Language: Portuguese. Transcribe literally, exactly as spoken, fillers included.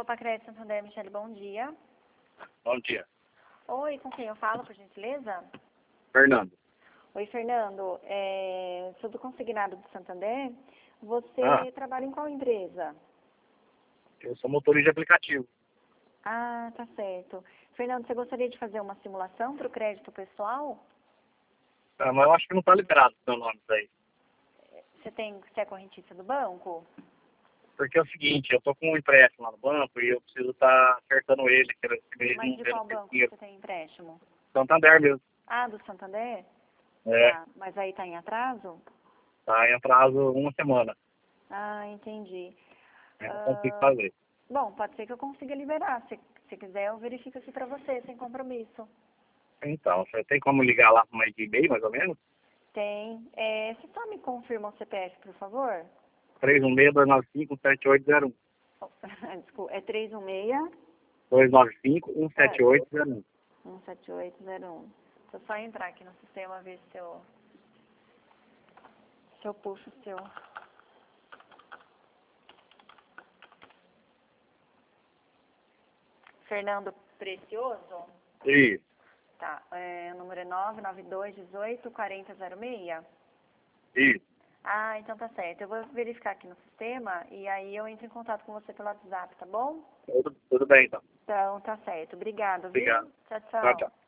Copa Crédito Santander, Michele, bom dia. Bom dia. Oi, com quem eu falo, por gentileza? Fernando. Oi, Fernando. É, sou do consignado do Santander. Você Ah. trabalha em qual empresa? Eu sou motorista de aplicativo. Ah, tá certo. Fernando, você gostaria de fazer uma simulação para o crédito pessoal? Ah, mas eu acho que não está liberado o seu nome isso aí. Você tem, você é correntista do banco? Porque é o seguinte, eu tô com um empréstimo lá no banco e eu preciso estar acertando ele, que esse mês Mas não de tendo qual banco dinheiro. você tem empréstimo? Santander mesmo. Ah, do Santander? É, Tá. Mas aí tá em atraso? tá em atraso uma semana. Ah, entendi. Eu não consigo Ah, fazer. bom, pode ser que eu consiga liberar. Se, se quiser, eu verifico aqui para você, sem compromisso. Então, você tem como ligar lá para uma de e-mail, mais ou menos? Tem. É, você só me confirma o C P F, por favor? três um seis, dois nove cinco, um sete oito zero um. Oh, desculpa, é três um seis, dois nove cinco, um sete oito zero um. um sete oito zero um. Deixa eu só entrar aqui no sistema, ver se eu, se eu puxo o seu. Fernando Precioso? Isso, Tá, é, o número é nove nove dois um oito quatro zero zero seis. isso. Ah, então tá certo. Eu vou verificar aqui no sistema e aí eu entro em contato com você pelo WhatsApp, tá bom? Tudo, tudo bem, então. Então, tá certo. Obrigada, viu? Obrigado. Tchau, Tchau, tchau. tchau.